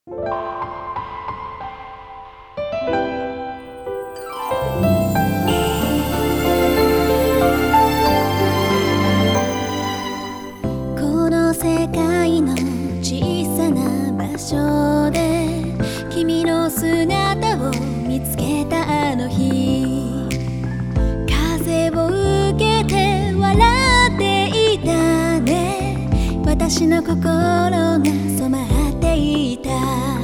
この世界の小さな場所で君の姿を見つけたあの日、風を受けて笑っていたね。私の心が染まっていた。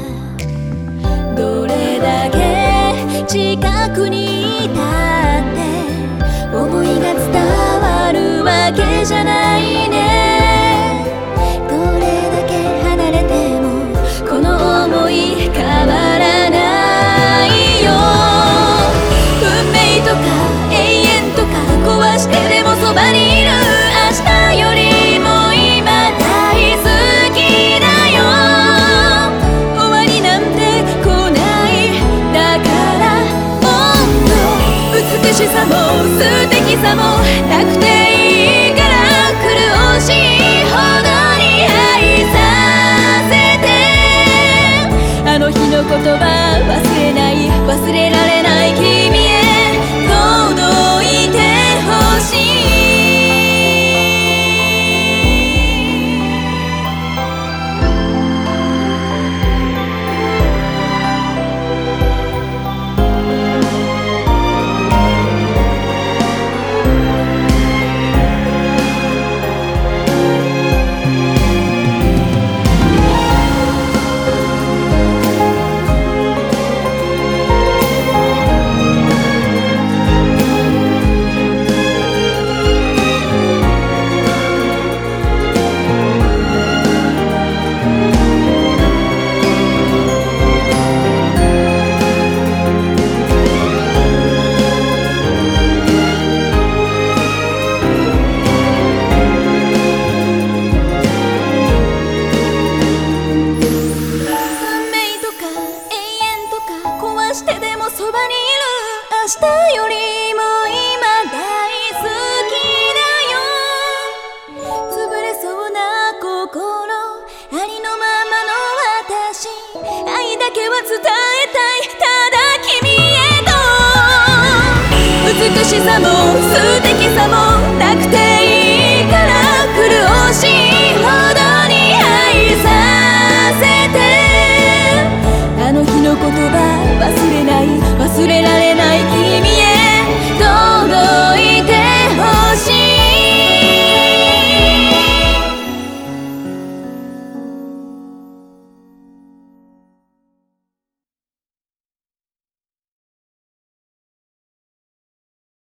どれだけ近くにいたって思いが伝わるわけじゃないね。どれだけ離れてもこの想い変わらないよ。運命とか永遠とか壊してでもそばにいる。明日よりも今大好きだよ。終わりなんて来ない。だからもっと美しさも素敵さもなくていいから、苦しいほどに愛させて。あの日の言葉忘れない、忘れられない君へ届いてほしい。してでもそばにいる。明日よりも今大好きだよ。潰れそうな心、ありのままの私、愛だけは伝えたい。ただ君へと美しさも素敵